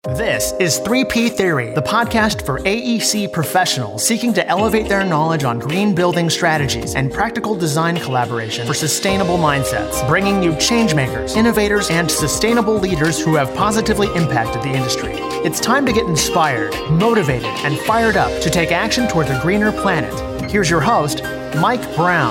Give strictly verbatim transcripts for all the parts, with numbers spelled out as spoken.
This is three P Theory, the podcast for A E C professionals seeking to elevate their knowledge on green building strategies and practical design collaboration for sustainable mindsets, bringing you changemakers, innovators, and sustainable leaders who have positively impacted the industry. It's time to get inspired, motivated, and fired up to take action towards a greener planet. Here's your host, Mike Brown.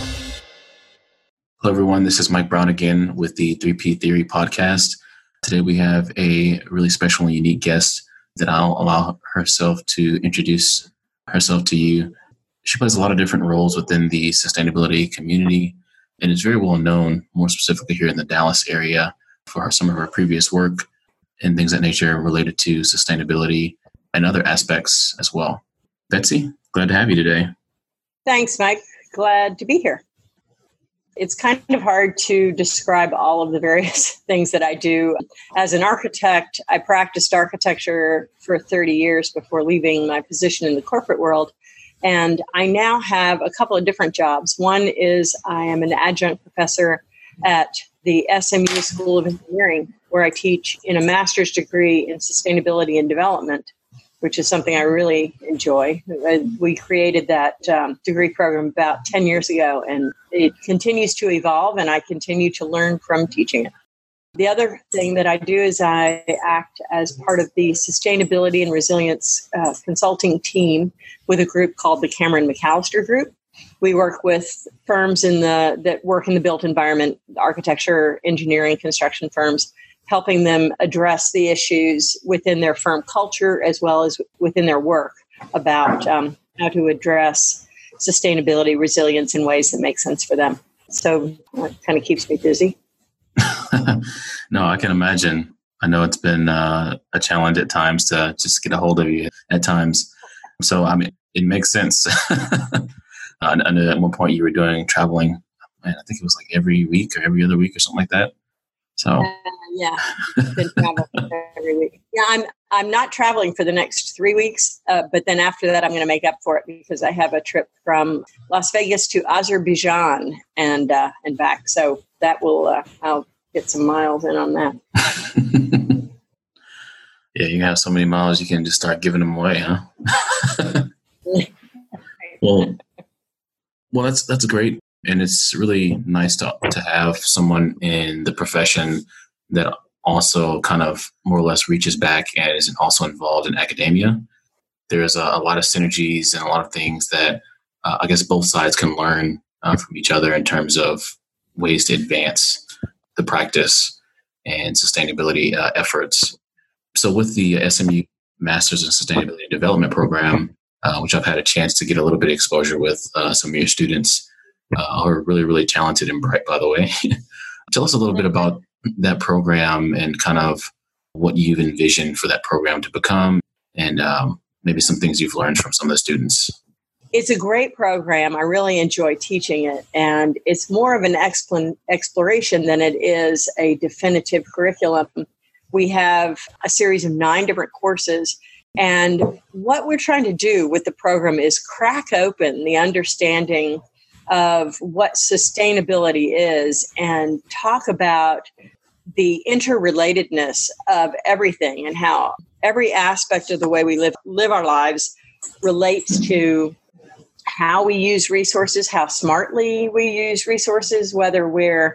Hello, everyone. This is Mike Brown again with the three P Theory podcast. Today we have a really special and unique guest that I'll allow herself to introduce herself to you. She plays a lot of different roles within the sustainability community and is very well known, more specifically here in the Dallas area, for some of her previous work and things of that nature related to sustainability and other aspects as well. Betsy, glad to have you today. Thanks, Mike. Glad to be here. It's kind of hard to describe all of the various things that I do. As an architect, I practiced architecture for thirty years before leaving my position in the corporate world. And I now have a couple of different jobs. One is I am an adjunct professor at the S M U School of Engineering, where I teach in a master's degree in sustainability and development, which is something I really enjoy. We created that um, degree program about ten years ago, and it continues to evolve, and I continue to learn from teaching it. The other thing that I do is I act as part of the Sustainability and Resilience uh, Consulting team with a group called the Cameron McAllister Group. We work with firms in the that work in the built environment, architecture, engineering, construction firms, helping them address the issues within their firm culture as well as within their work about um, how to address sustainability, resilience in ways that make sense for them. So it kind of keeps me busy. No, I can imagine. I know it's been uh, a challenge at times to just get a hold of you at times. So, I mean, it makes sense. I know at one point you were doing traveling, man, I think it was like every week or every other week or something like that. So uh, yeah, been traveling every week. Yeah, I'm I'm not traveling for the next three weeks, uh, but then after that, I'm going to make up for it because I have a trip from Las Vegas to Azerbaijan and uh, and back. So that will uh, I'll get some miles in on that. Yeah, you have so many miles, you can just start giving them away, huh? well, well, that's that's great. And it's really nice to to have someone in the profession that also kind of more or less reaches back and is also involved in academia. There's a, a lot of synergies and a lot of things that uh, I guess both sides can learn uh, from each other in terms of ways to advance the practice and sustainability uh, efforts. So with the S M U Masters in Sustainability and Development program, uh, which I've had a chance to get a little bit of exposure with uh, some of your students, Uh, are really, really talented and bright, by the way. Tell us a little bit about that program and kind of what you've envisioned for that program to become and um, maybe some things you've learned from some of the students. It's a great program. I really enjoy teaching it. And it's more of an expl- exploration than it is a definitive curriculum. We have a series of nine different courses. And what we're trying to do with the program is crack open the understanding of what sustainability is and talk about the interrelatedness of everything and how every aspect of the way we live live our lives relates to how we use resources, how smartly we use resources, whether we're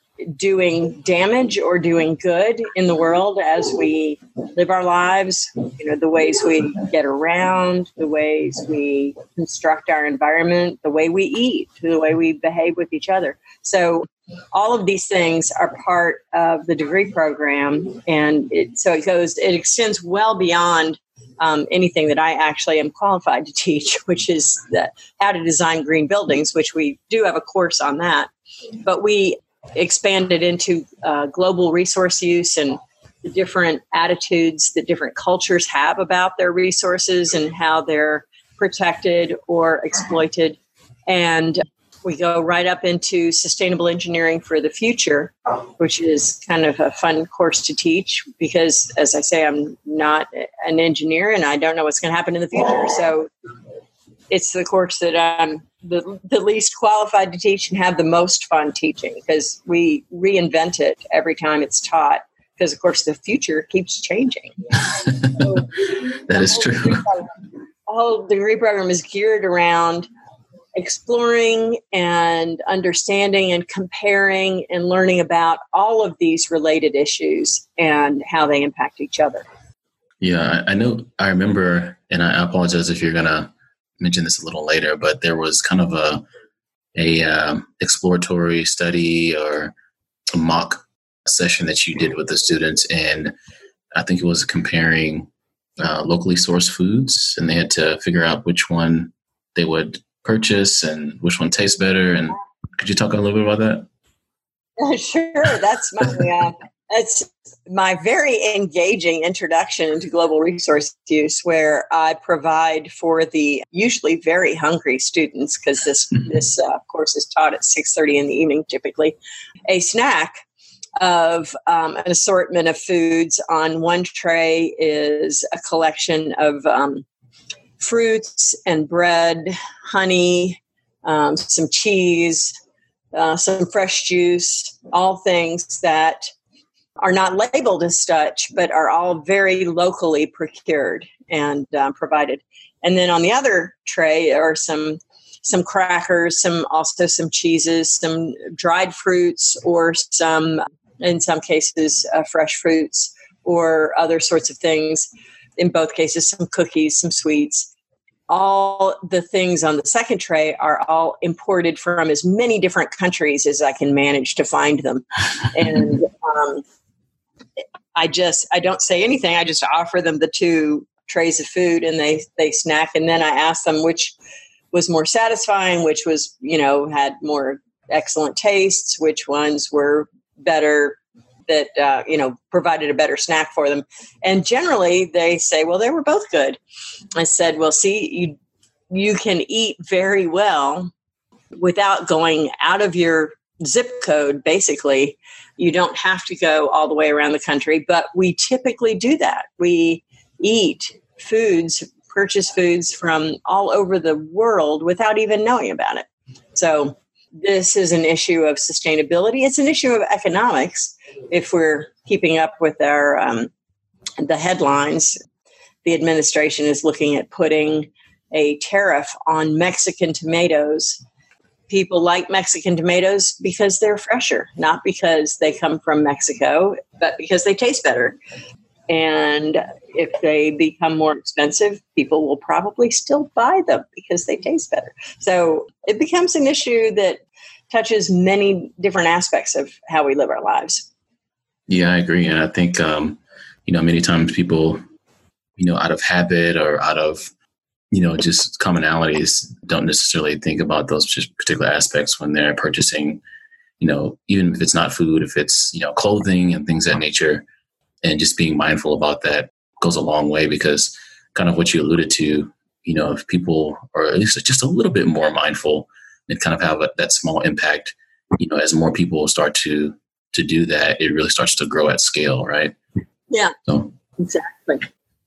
doing damage or doing good in the world as we live our lives, you know, the ways we get around, the ways we construct our environment, the way we eat, the way we behave with each other. So all of these things are part of the degree program. And it, so it goes, it extends well beyond um, anything that I actually am qualified to teach, which is the, how to design green buildings, which we do have a course on that. But we expanded into uh, global resource use and the different attitudes that different cultures have about their resources and how they're protected or exploited. And we go right up into sustainable engineering for the future, which is kind of a fun course to teach because, as I say, I'm not an engineer and I don't know what's going to happen in the future. So it's the course that I'm the, the least qualified to teach and have the most fun teaching because we reinvent it every time it's taught because, of course, the future keeps changing. So, that is true. The whole degree program is geared around exploring and understanding and comparing and learning about all of these related issues and how they impact each other. Yeah, I, I know. I remember, and I apologize if you're going to mention this a little later, but there was kind of a a um, exploratory study or a mock session that you did with the students, and I think it was comparing uh, locally sourced foods, and they had to figure out which one they would purchase and which one tastes better. And could you talk a little bit about that? Sure, that's my uh, that's my very engaging introduction into global resource use, where I provide for the usually very hungry students, because this this uh, course is taught at six thirty in the evening, typically, a snack of um, an assortment of foods. On one tray is a collection of um, fruits and bread, honey, um, some cheese, uh, some fresh juice, all things that are not labeled as such, but are all very locally procured and uh, provided. And then on the other tray are some some crackers, some also some cheeses, some dried fruits, or some, in some cases, uh, fresh fruits, or other sorts of things. In both cases, some cookies, some sweets. All the things on the second tray are all imported from as many different countries as I can manage to find them. And um, I just, I don't say anything. I just offer them the two trays of food, and they, they snack. And then I ask them which was more satisfying, which was, you know, had more excellent tastes, which ones were better, that, uh, you know, provided a better snack for them. And generally they say, well, they were both good. I said, well, see, you, you can eat very well without going out of your zip code. Basically, you don't have to go all the way around the country, but we typically do that. We eat foods, purchase foods from all over the world without even knowing about it. So this is an issue of sustainability. It's an issue of economics. If we're keeping up with our um, the headlines, the administration is looking at putting a tariff on Mexican tomatoes. People like Mexican tomatoes because they're fresher, not because they come from Mexico, but because they taste better. And if they become more expensive, people will probably still buy them because they taste better. So it becomes an issue that touches many different aspects of how we live our lives. Yeah, I agree. And I think, um, you know, many times people, you know, out of habit or out of, you know, just commonalities, don't necessarily think about those just particular aspects when they're purchasing, you know, even if it's not food, if it's, you know, clothing and things of that nature. And just being mindful about that goes a long way, because kind of what you alluded to, you know, if people are at least just a little bit more mindful and kind of have a, that small impact, you know, as more people start to to do that, it really starts to grow at scale, right? Yeah, so, exactly.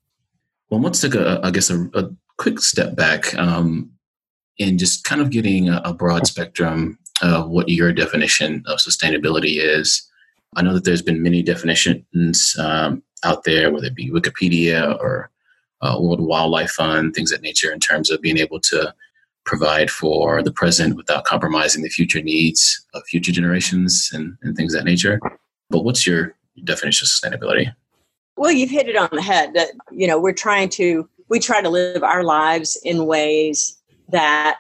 Well, let's take, a, I guess, a, a quick step back um, in just kind of getting a, a broad spectrum of what your definition of sustainability is. I know that there's been many definitions um, out there, whether it be Wikipedia or uh, World Wildlife Fund, things of that nature, in terms of being able to provide for the present without compromising the future needs of future generations and, and things of that nature. But what's your definition of sustainability? Well, you've hit it on the head. That, you know, we're trying to, we try to live our lives in ways that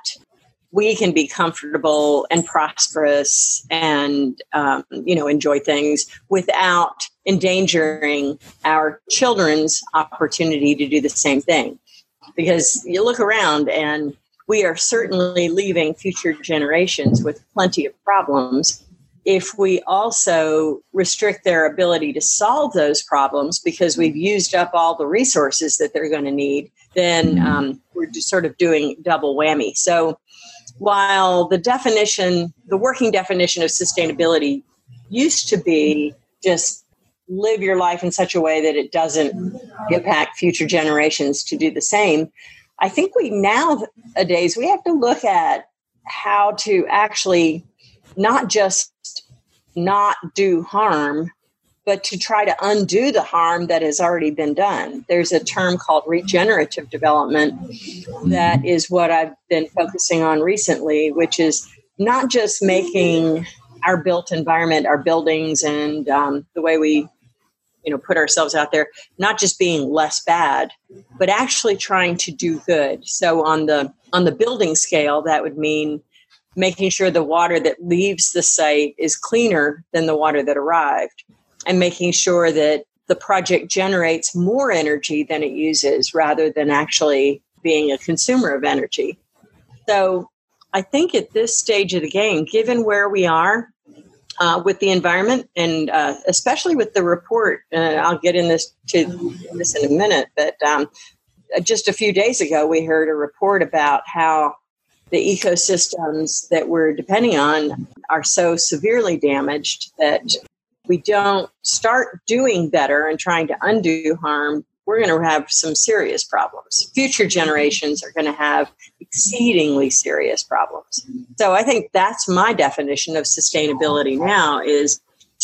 we can be comfortable and prosperous and, um, you know, enjoy things without endangering our children's opportunity to do the same thing. Because you look around and we are certainly leaving future generations with plenty of problems. If we also restrict their ability to solve those problems because we've used up all the resources that they're going to need, then um, we're just sort of doing double whammy. So while the definition, the working definition of sustainability used to be just live your life in such a way that it doesn't impact future generations to do the same, I think we nowadays, we have to look at how to actually not just not do harm, but to try to undo the harm that has already been done. There's a term called regenerative development that is what I've been focusing on recently, which is not just making our built environment, our buildings, and um, the way we, you know, put ourselves out there, not just being less bad, but actually trying to do good. So on the on the building scale, that would mean making sure the water that leaves the site is cleaner than the water that arrived, and making sure that the project generates more energy than it uses rather than actually being a consumer of energy. So I think at this stage of the game, given where we are uh, with the environment, and uh, especially with the report, uh, I'll get in this to this in a minute, but um, just a few days ago, we heard a report about how the ecosystems that we're depending on are so severely damaged that we don't start doing better and trying to undo harm, we're going to have some serious problems. Future generations are going to have exceedingly serious problems. So I think that's my definition of sustainability now, is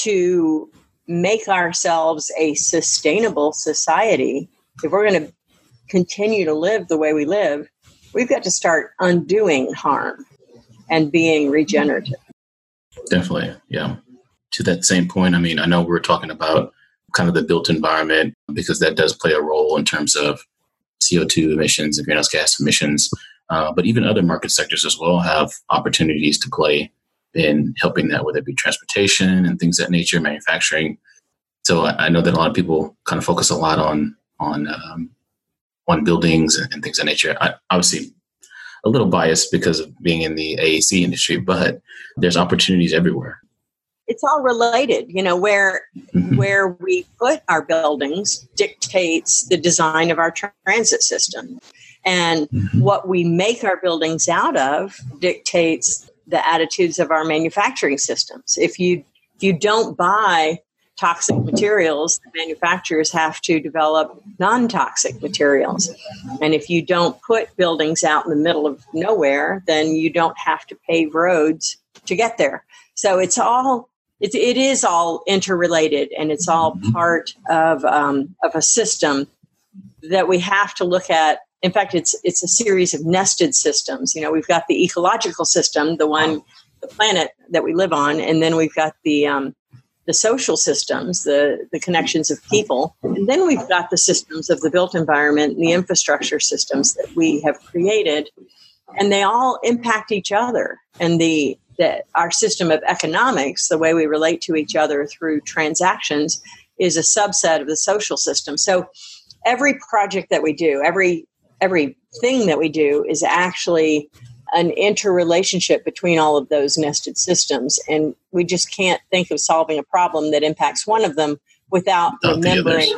to make ourselves a sustainable society. If we're going to continue to live the way we live, we've got to start undoing harm and being regenerative. Definitely, yeah. To that same point, I mean, I know we're talking about kind of the built environment, because that does play a role in terms of C O two emissions and greenhouse gas emissions. Uh, but even other market sectors as well have opportunities to play in helping that, whether it be transportation and things of that nature, manufacturing. So I, I know that a lot of people kind of focus a lot on on um, on buildings and, and things of that nature. I, obviously, a little biased because of being in the A E C industry, but there's opportunities everywhere. It's all related, you know, where mm-hmm. where we put our buildings dictates the design of our transit system. And mm-hmm. what we make our buildings out of dictates the attitudes of our manufacturing systems. If you if you don't buy toxic materials, the manufacturers have to develop non-toxic materials. And if you don't put buildings out in the middle of nowhere, then you don't have to pave roads to get there. So it's all It, it is all interrelated, and it's all part of um, of a system that we have to look at. In fact, it's it's a series of nested systems. You know, we've got the ecological system, the one, the planet that we live on, and then we've got the um, the social systems, the the connections of people, and then we've got the systems of the built environment and the infrastructure systems that we have created, and they all impact each other. And the that our system of economics, the way we relate to each other through transactions, is a subset of the social system. So every project that we do, every everything that we do is actually an interrelationship between all of those nested systems. And we just can't think of solving a problem that impacts one of them without Without remembering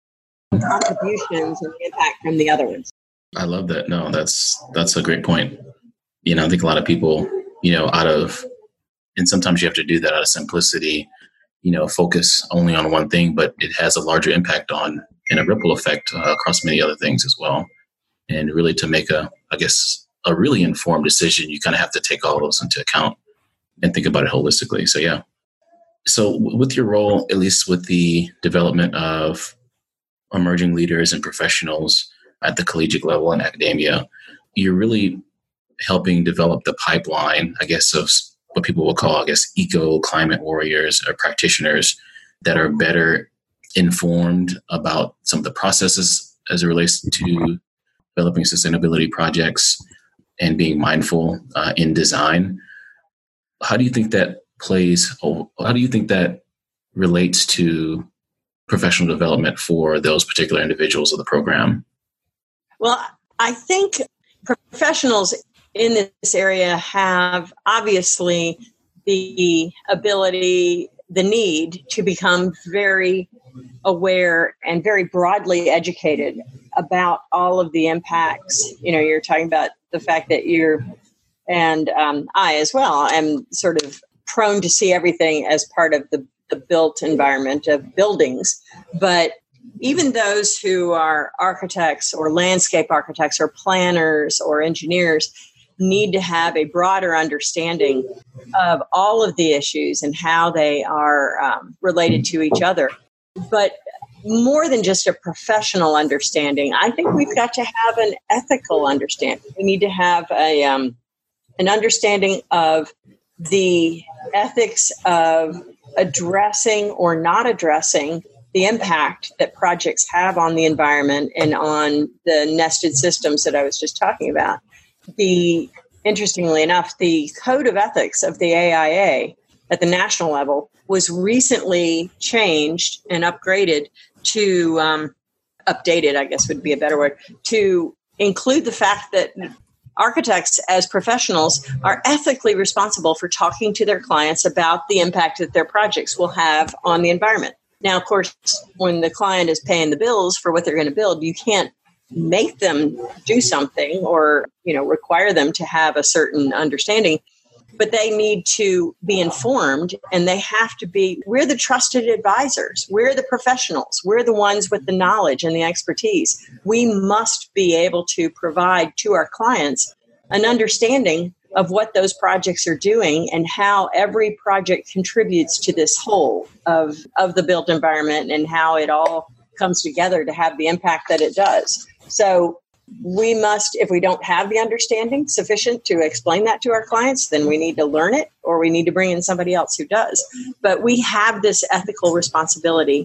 the contributions and the impact from the others. I love that. No, that's that's a great point. You know, I think a lot of people, you know, out of, and sometimes you have to do that out of simplicity, you know, focus only on one thing, but it has a larger impact on, and a ripple effect uh, across many other things as well. And really to make a, I guess, a really informed decision, you kind of have to take all those into account and think about it holistically. So, yeah. So with your role, at least with the development of emerging leaders and professionals at the collegiate level in academia, you're really helping develop the pipeline, I guess, of what people will call, I guess, eco-climate warriors or practitioners that are better informed about some of the processes as it relates to developing sustainability projects and being mindful uh, in design. How do you think that plays, how do you think that relates to professional development for those particular individuals of the program? Well, I think professionals in this area have obviously the ability, the need to become very aware and very broadly educated about all of the impacts. You know, you're talking about the fact that you're, and um, I as well, am sort of prone to see everything as part of the, the built environment of buildings. But even those who are architects or landscape architects or planners or engineers, need to have a broader understanding of all of the issues and how they are um, related to each other. But more than just a professional understanding, I think we've got to have an ethical understanding. We need to have a um, an understanding of the ethics of addressing or not addressing the impact that projects have on the environment and on the nested systems that I was just talking about. The interestingly enough, the code of ethics of the A I A at the national level was recently changed and upgraded to um, updated, I guess would be a better word, to include the fact that architects as professionals are ethically responsible for talking to their clients about the impact that their projects will have on the environment. Now, of course, when the client is paying the bills for what they're going to build, you can't make them do something or, you know, require them to have a certain understanding. But they need to be informed, and they have to be, we're the trusted advisors. We're the professionals. We're the ones with the knowledge and the expertise. We must be able to provide to our clients an understanding of what those projects are doing and how every project contributes to this whole of, of the built environment and how it all comes together to have the impact that it does. So we must, if we don't have the understanding sufficient to explain that to our clients, then we need to learn it or we need to bring in somebody else who does. But we have this ethical responsibility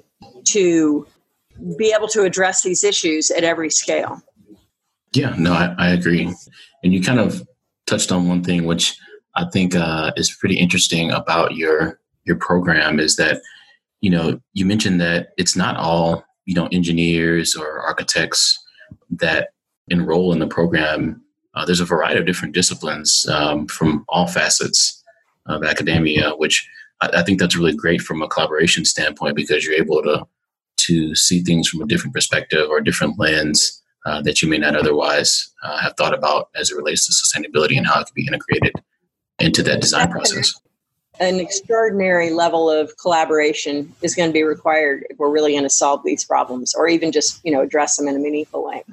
to be able to address these issues at every scale. Yeah, no, I, I agree. And you kind of touched on one thing, which I think uh, is pretty interesting about your your program is that, you know, you mentioned that it's not all, you know, engineers or architects that enroll in the program. Uh, there's a variety of different disciplines um, from all facets of academia, which I, I think that's really great from a collaboration standpoint because you're able to to see things from a different perspective or a different lens uh, that you may not otherwise uh, have thought about as it relates to sustainability and how it can be integrated into that design process. An extraordinary level of collaboration is going to be required if we're really going to solve these problems or even just, you know, address them in a meaningful way.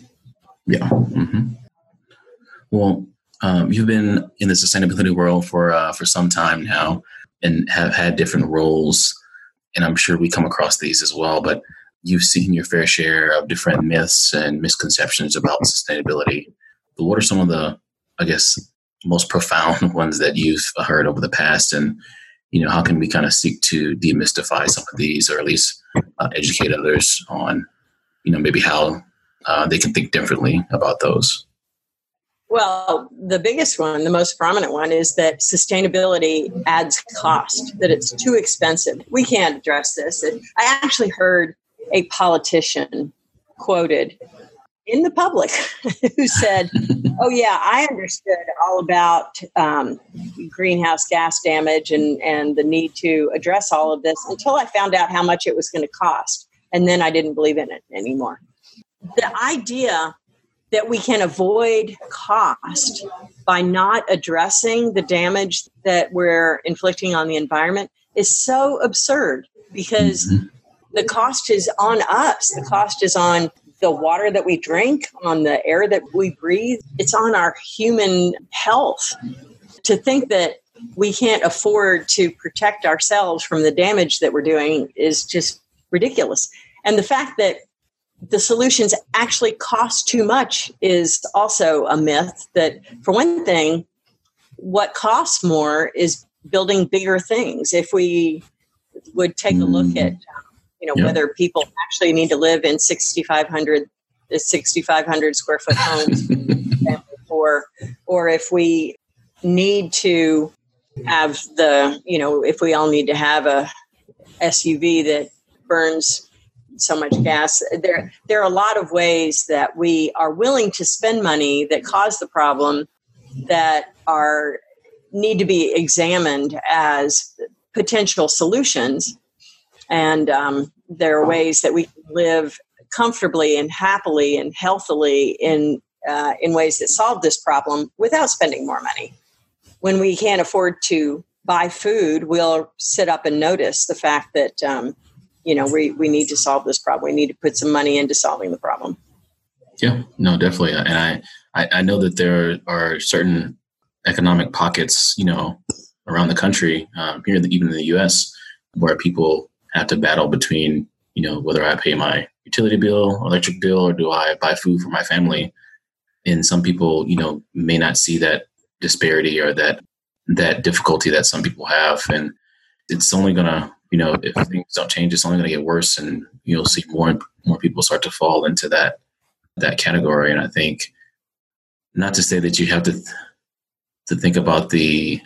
Yeah. Mm-hmm. Well, um, you've been in the sustainability world for uh, for some time now and have had different roles. And I'm sure we come across these as well, but you've seen your fair share of different myths and misconceptions about sustainability. But what are some of the, I guess, most profound ones that you've heard over the past? And, you know, how can we kind of seek to demystify some of these or at least uh, educate others on, you know, maybe how Uh, they can think differently about those? Well, the biggest one, the most prominent one, is that sustainability adds cost, that it's too expensive. We can't address this. I actually heard a politician quoted in the public who said, oh, yeah, I understood all about um, greenhouse gas damage and, and the need to address all of this until I found out how much it was going to cost. And then I didn't believe in it anymore. The idea that we can avoid cost by not addressing the damage that we're inflicting on the environment is so absurd because mm-hmm. the cost is on us. The cost is on the water that we drink, on the air that we breathe. It's on our human health. To think that we can't afford to protect ourselves from the damage that we're doing is just ridiculous. And the fact that the solutions actually cost too much is also a myth. That, for one thing, what costs more is building bigger things. If we would take a look at, you know, yeah. whether people actually need to live in sixty-five hundred square foot homes, or or if we need to have the, you know, if we all need to have a S U V that burns so much gas. There, there are a lot of ways that we are willing to spend money that cause the problem that are need to be examined as potential solutions. And um, there are ways that we can live comfortably and happily and healthily in uh, in ways that solve this problem without spending more money. When we can't afford to buy food, we'll sit up and notice the fact that um, you know, we, we need to solve this problem. We need to put some money into solving the problem. Yeah, no, definitely. And I, I, I know that there are certain economic pockets, you know, around the country, um, here, in the, even in the U S, where people have to battle between, you know, whether I pay my utility bill, electric bill, or do I buy food for my family. And some people, you know, may not see that disparity or that that difficulty that some people have. And it's only going to, you know, if things don't change, it's only going to get worse. And you'll see more and more people start to fall into that that category. And I think, not to say that you have to th- to think about the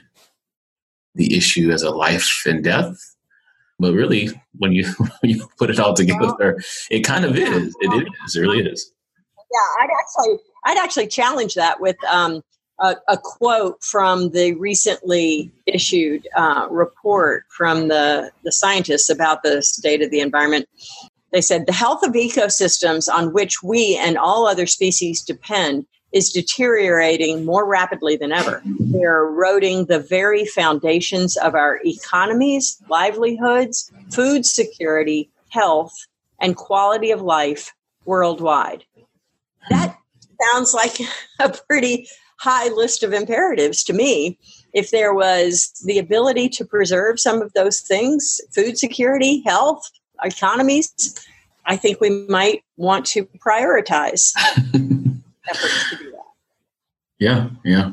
the issue as a life and death, but really, when you when you put it all together, it kind of is. It is. It really is. Yeah, I'd actually I'd actually challenge that with um, a, a quote from the recently issued uh, report from the the scientists about the state of the environment. They said the health of ecosystems on which we and all other species depend is deteriorating more rapidly than ever. They're eroding the very foundations of our economies, livelihoods, food security, health, and quality of life worldwide. That sounds like a pretty high list of imperatives to me. If there was the ability to preserve some of those things, food security, health, economies, I think we might want to prioritize efforts to do that. Yeah, yeah.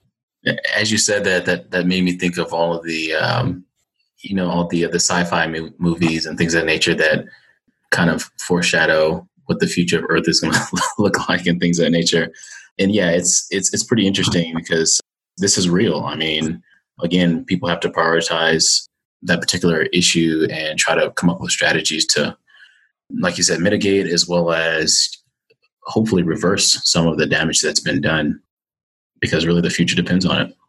As you said that, that that made me think of all of the, um, you know, all the the sci-fi mo- movies and things of that nature that kind of foreshadow what the future of Earth is going to look like and things of that nature. And yeah, it's it's it's pretty interesting because this is real. I mean, again, people have to prioritize that particular issue and try to come up with strategies to, like you said, mitigate as well as hopefully reverse some of the damage that's been done, because really the future depends on it.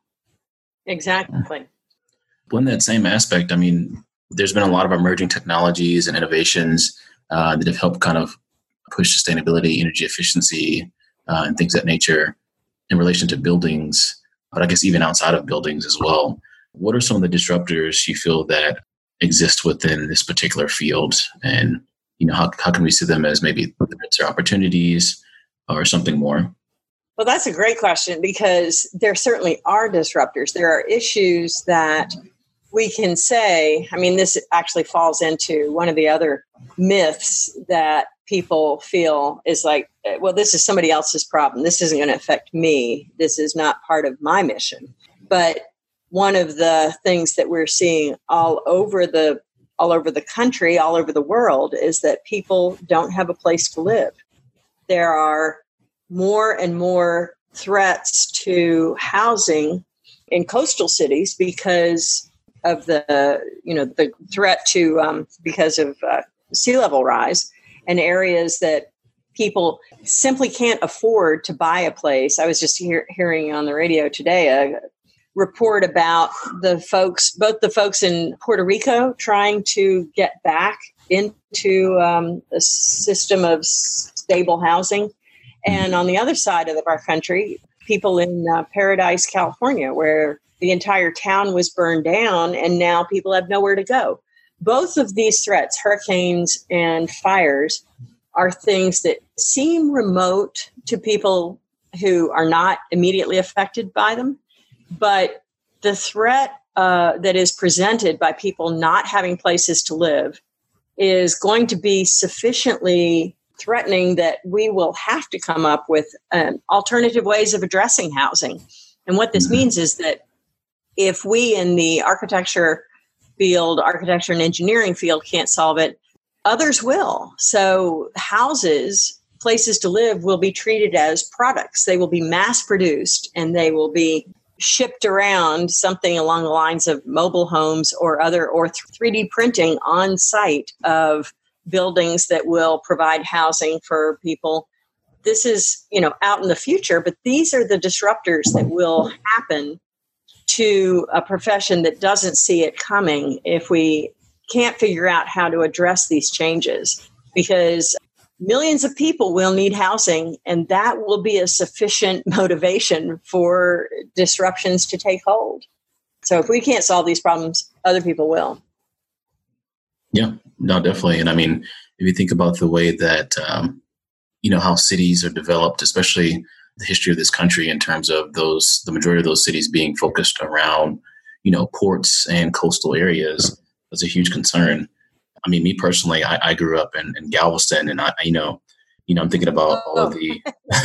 Exactly. Well, in that same aspect, I mean, there's been a lot of emerging technologies and innovations uh, that have helped kind of push sustainability, energy efficiency, uh, and things of that nature in relation to buildings, but I guess even outside of buildings as well. What are some of the disruptors you feel that exist within this particular field? And, you know, how, how can we see them as maybe threats or opportunities or something more? Well, that's a great question, because there certainly are disruptors. There are issues that we can say, I mean, this actually falls into one of the other myths that people feel is like, well, this is somebody else's problem. This isn't going to affect me. This is not part of my mission. But one of the things that we're seeing all over the all over the country, all over the world, is that people don't have a place to live. There are more and more threats to housing in coastal cities because of the, you know, the threat to um, because of uh, sea level rise, and areas that people simply can't afford to buy a place. I was just hear, hearing on the radio today a report about the folks, both the folks in Puerto Rico trying to get back into um, a system of stable housing, and on the other side of our country, people in uh, Paradise, California, where the entire town was burned down and now people have nowhere to go. Both of these threats, hurricanes and fires, are things that seem remote to people who are not immediately affected by them. But the threat uh, that is presented by people not having places to live is going to be sufficiently threatening that we will have to come up with um, alternative ways of addressing housing. And what this means is that if we in the architecture field, architecture and engineering field can't solve it, others will. So houses, places to live, will be treated as products. They will be mass produced and they will be shipped around, something along the lines of mobile homes or other, or three D printing on site of buildings that will provide housing for people. This is, you know, out in the future, but these are the disruptors that will happen to a profession that doesn't see it coming if we can't figure out how to address these changes, because millions of people will need housing, and that will be a sufficient motivation for disruptions to take hold. So if we can't solve these problems, other people will. Yeah, no, definitely. And I mean, if you think about the way that, um, you know, how cities are developed, especially the history of this country in terms of those, the majority of those cities being focused around, you know, ports and coastal areas was a huge concern. I mean, me personally, I, I grew up in, in Galveston, and I, you know, you know, I'm thinking about all of the,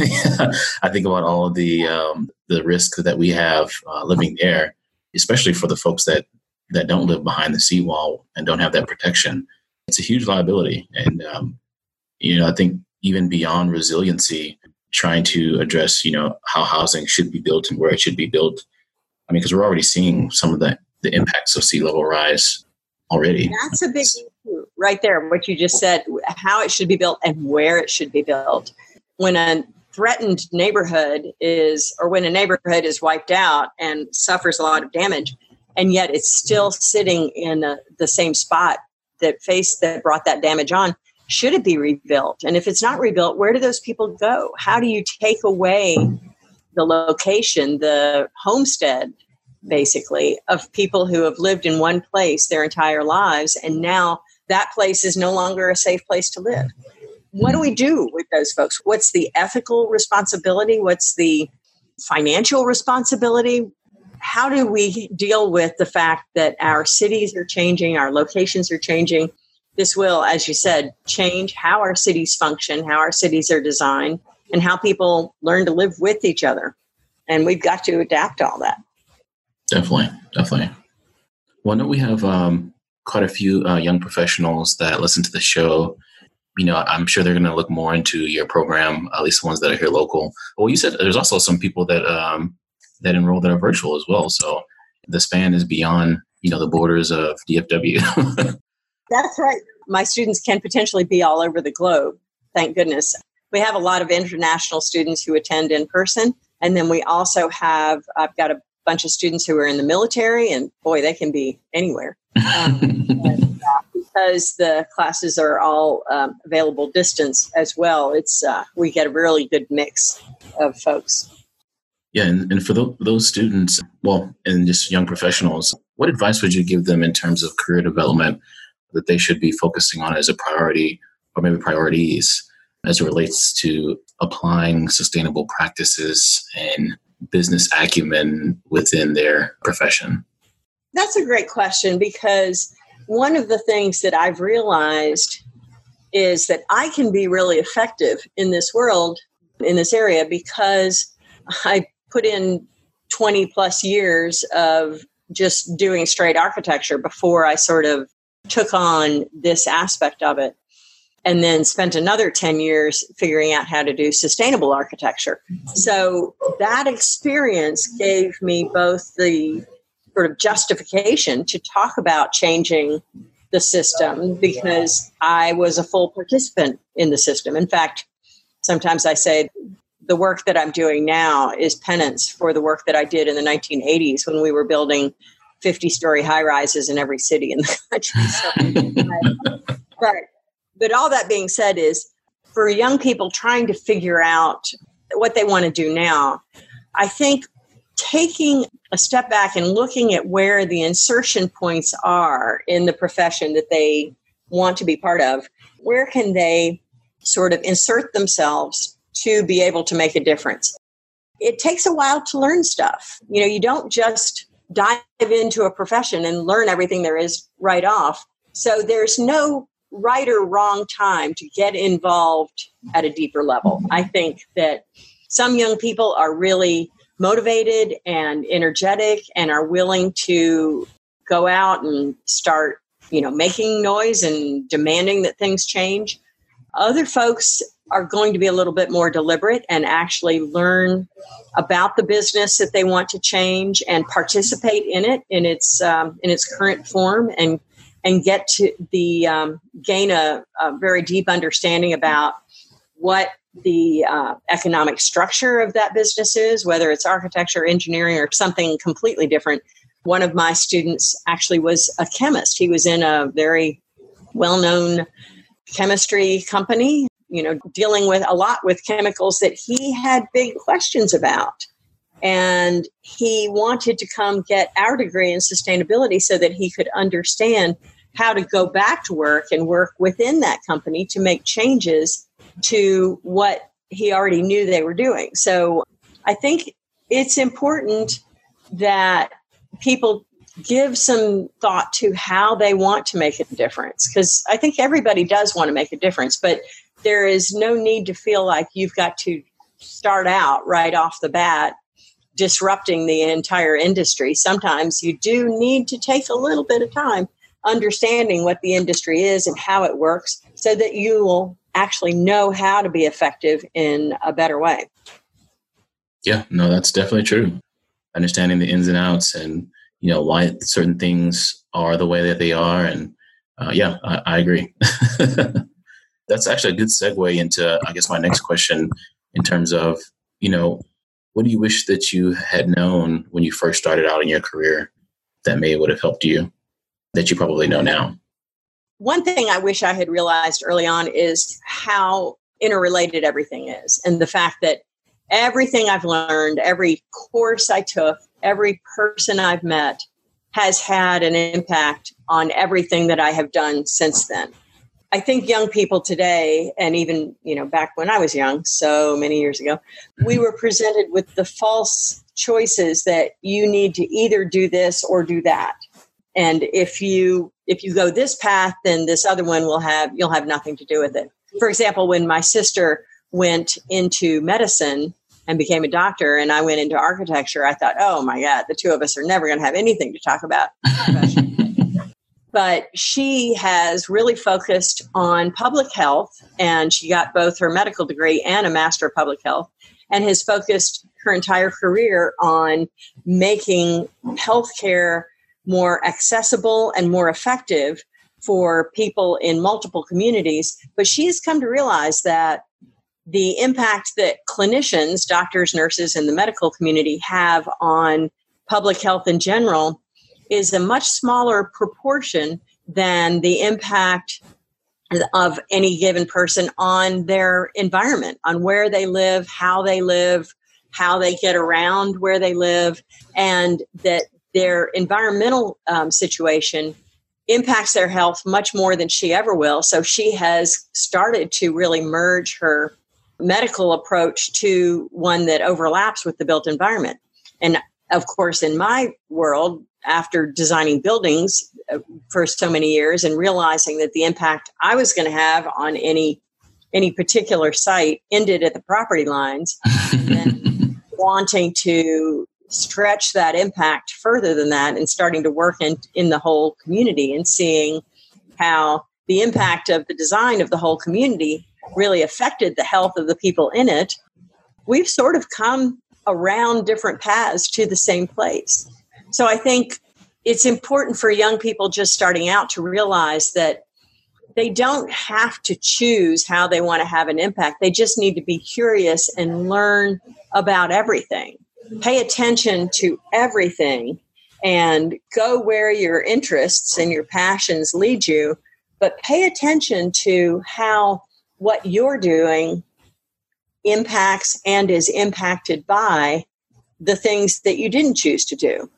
I think about all of the, um, the risks that we have uh, living there, especially for the folks that, that don't live behind the seawall and don't have that protection. It's a huge liability. And, um, you know, I think even beyond resiliency, trying to address, you know, how housing should be built and where it should be built. I mean, because we're already seeing some of the, the impacts of sea level rise already. That's a big issue right there, what you just said, how it should be built and where it should be built. When a threatened neighborhood is, or when a neighborhood is wiped out and suffers a lot of damage, and yet it's still sitting in a, the same spot that faced, that brought that damage on, should it be rebuilt? And if it's not rebuilt, where do those people go? How do you take away the location, the homestead, basically, of people who have lived in one place their entire lives, and now that place is no longer a safe place to live? What do we do with those folks? What's the ethical responsibility? What's the financial responsibility? How do we deal with the fact that our cities are changing, our locations are changing? This will, as you said, change how our cities function, how our cities are designed, and how people learn to live with each other. And we've got to adapt to all that. Definitely, definitely. Well, I know we have um, quite a few uh, young professionals that listen to the show. You know, I'm sure they're going to look more into your program, at least the ones that are here local. Well, you said there's also some people that um, that enroll that are virtual as well. So the span is beyond, you know, the borders of D F W. That's right. My students can potentially be all over the globe. Thank goodness. We have a lot of international students who attend in person. And then we also have, I've got a bunch of students who are in the military, and boy, they can be anywhere. Um, and, uh, because the classes are all um, available distance as well, it's uh, we get a really good mix of folks. Yeah, and, and for th- those students, well, and just young professionals, what advice would you give them in terms of career development that they should be focusing on as a priority, or maybe priorities, as it relates to applying sustainable practices and business acumen within their profession? That's a great question, because one of the things that I've realized is that I can be really effective in this world, in this area, because I put in twenty plus years of just doing straight architecture before I sort of took on this aspect of it, and then spent another ten years figuring out how to do sustainable architecture. So that experience gave me both the sort of justification to talk about changing the system, because I was a full participant in the system. In fact, sometimes I say the work that I'm doing now is penance for the work that I did in the nineteen eighties when we were building fifty-story high-rises in every city in the country. So, but, but all that being said is, for young people trying to figure out what they want to do now, I think taking a step back and looking at where the insertion points are in the profession that they want to be part of, where can they sort of insert themselves to be able to make a difference? It takes a while to learn stuff. You know, you don't just dive into a profession and learn everything there is right off. So there's no right or wrong time to get involved at a deeper level. I think that some young people are really motivated and energetic and are willing to go out and start, you know, making noise and demanding that things change. Other folks are going to be a little bit more deliberate and actually learn about the business that they want to change and participate in it in its um, in its current form, and and get to the um, gain a, a very deep understanding about what the uh, economic structure of that business is, whether it's architecture, engineering, or something completely different. One of my students actually was a chemist. He was in a very well-known chemistry company, you know, dealing with a lot with chemicals that he had big questions about. And he wanted to come get our degree in sustainability so that he could understand how to go back to work and work within that company to make changes to what he already knew they were doing. So I think it's important that people give some thought to how they want to make a difference, because I think everybody does want to make a difference, but there is no need to feel like you've got to start out right off the bat disrupting the entire industry. Sometimes you do need to take a little bit of time understanding what the industry is and how it works so that you will actually know how to be effective in a better way. Yeah, no, that's definitely true. Understanding the ins and outs and, you know, why certain things are the way that they are. And uh, yeah, I, I agree. That's actually a good segue into, I guess, my next question in terms of, you know, what do you wish that you had known when you first started out in your career that may would have helped you that you probably know now? One thing I wish I had realized early on is how interrelated everything is. And the fact that everything I've learned, every course I took, every person I've met has had an impact on everything that I have done since then. I think young people today, and even, you know, back when I was young, so many years ago, we were presented with the false choices that you need to either do this or do that. And if you if you go this path, then this other one will have, you'll have nothing to do with it. For example, when my sister went into medicine and became a doctor and I went into architecture, I thought, oh my God, the two of us are never going to have anything to talk about. But she has really focused on public health, and she got both her medical degree and a master of public health, and has focused her entire career on making healthcare more accessible and more effective for people in multiple communities. But she has come to realize that the impact that clinicians, doctors, nurses, and the medical community have on public health in general is a much smaller proportion than the impact of any given person on their environment, on where they live, how they live, how they get around where they live, and that their environmental um, situation impacts their health much more than she ever will. So she has started to really merge her medical approach to one that overlaps with the built environment. And of course, in my world, after designing buildings for so many years and realizing that the impact I was going to have on any any particular site ended at the property lines, and then wanting to stretch that impact further than that and starting to work in, in the whole community and seeing how the impact of the design of the whole community really affected the health of the people in it, we've sort of come around different paths to the same place. So I think it's important for young people just starting out to realize that they don't have to choose how they want to have an impact. They just need to be curious and learn about everything. Pay attention to everything and go where your interests and your passions lead you, but pay attention to how what you're doing impacts and is impacted by the things that you didn't choose to do.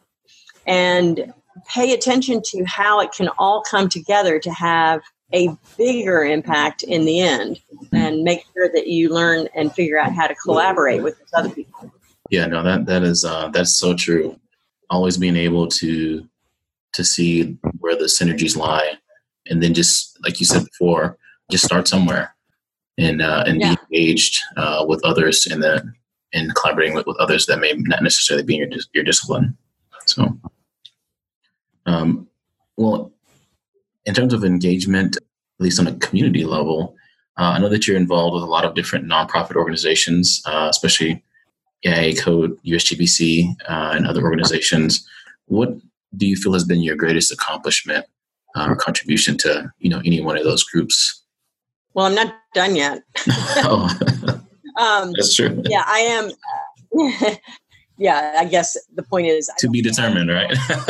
And pay attention to how it can all come together to have a bigger impact in the end, and make sure that you learn and figure out how to collaborate with other people. Yeah, no, that that is uh, that's so true. Always being able to to see where the synergies lie, and then just like you said before, just start somewhere and uh, and yeah. be engaged uh, with others in the and collaborating with, with others that may not necessarily be in your your discipline. So, um, well, in terms of engagement, at least on a community level, uh, I know that you're involved with a lot of different nonprofit organizations, uh, especially A I A Code, U S G B C, uh, and other organizations. What do you feel has been your greatest accomplishment uh, or contribution to, you know, any one of those groups? Well, I'm not done yet. oh, um, that's true. Yeah, I am. Uh, yeah, I guess the point is to be determined, right?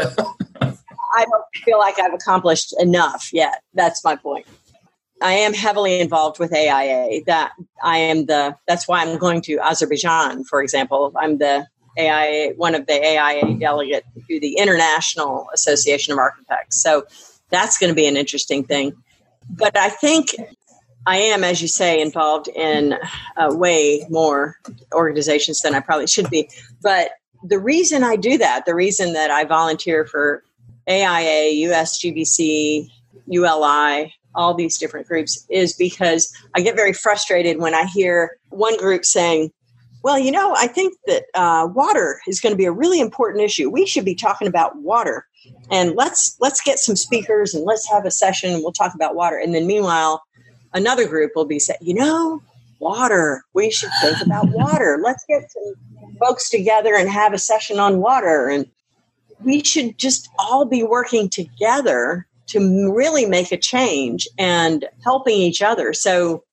I don't feel like I've accomplished enough yet. That's my point. I am heavily involved with A I A. That I am the. That's why I'm going to Azerbaijan, for example. I'm the A I A, one of the A I A delegate to the International Association of Architects. So that's going to be an interesting thing. But I think I am, as you say, involved in uh, way more organizations than I probably should be. But the reason I do that, the reason that I volunteer for A I A, U S G B C, U L I, all these different groups, is because I get very frustrated when I hear one group saying, well, you know, I think that uh, water is going to be a really important issue. We should be talking about water. And let's let's get some speakers and let's have a session and we'll talk about water. And then meanwhile, another group will be saying, you know, water, we should think about water. Let's get some folks together and have a session on water. And we should just all be working together to really make a change and helping each other. So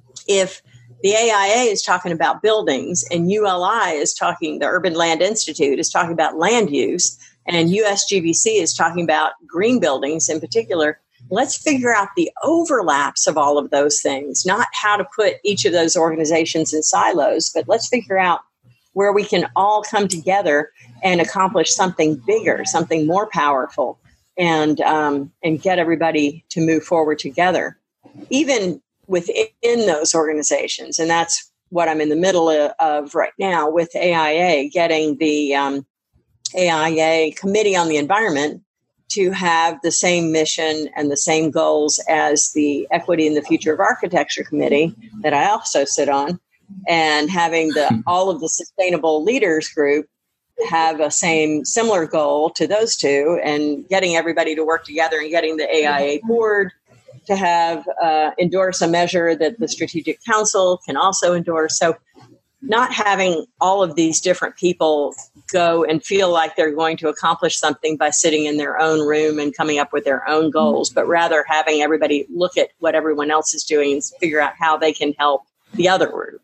if the A I A is talking about buildings and U L I is talking, the Urban Land Institute is talking about land use, and U S G B C is talking about green buildings in particular, let's figure out the overlaps of all of those things, not how to put each of those organizations in silos, but let's figure out where we can all come together and accomplish something bigger, something more powerful, and um, and get everybody to move forward together, even within those organizations. And that's what I'm in the middle of, of right now with A I A, getting the um, A I A Committee on the Environment to have the same mission and the same goals as the Equity in the Future of Architecture Committee that I also sit on, and having the all of the Sustainable Leaders Group have a same similar goal to those two, and getting everybody to work together and getting the A I A board to have uh, endorse a measure that the Strategic Council can also endorse. So not having all of these different people go and feel like they're going to accomplish something by sitting in their own room and coming up with their own goals, but rather having everybody look at what everyone else is doing and figure out how they can help the other group.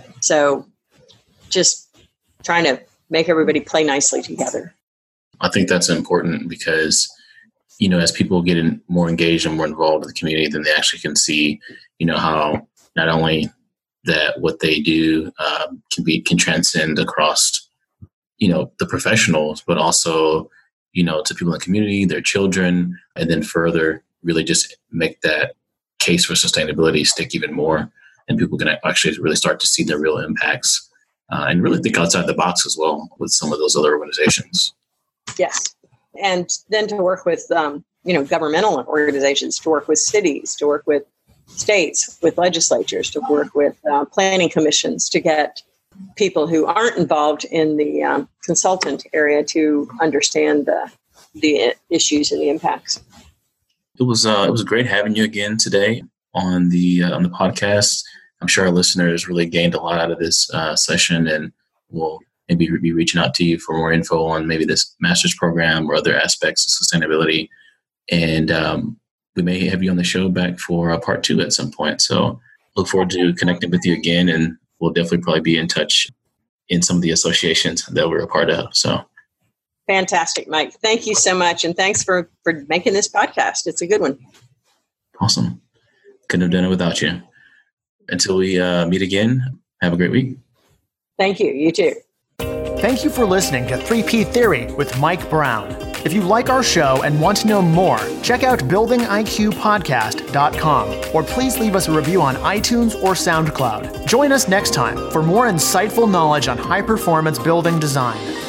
So just trying to make everybody play nicely together. I think that's important because, you know, as people get in, more engaged and more involved in the community, then they actually can see, you know, how not only that what they do um, can be can transcend across, you know, the professionals, but also, you know, to people in the community, their children, and then further really just make that case for sustainability stick even more, and people can actually really start to see the real impacts uh, and really think outside the box as well with some of those other organizations. Yes. And then to work with, um, you know, governmental organizations, to work with cities, to work with states, with legislatures, to work with uh, planning commissions, to get people who aren't involved in the um, consultant area to understand the the issues and the impacts. It was uh, it was great having you again today on the uh, on the podcast. I'm sure our listeners really gained a lot out of this uh, session, and we'll maybe be reaching out to you for more info on maybe this master's program or other aspects of sustainability. And um, we may have you on the show back for uh, part two at some point. So look forward to connecting with you again, and we'll definitely probably be in touch in some of the associations that we're a part of. So fantastic, Mike. Thank you so much. And thanks for, for making this podcast. It's a good one. Awesome. Couldn't have done it without you. Until we uh, meet again, have a great week. Thank you. You too. Thank you for listening to three P Theory with Mike Brown. If you like our show and want to know more, check out building I Q podcast dot com, or please leave us a review on iTunes or SoundCloud. Join us next time for more insightful knowledge on high-performance building design.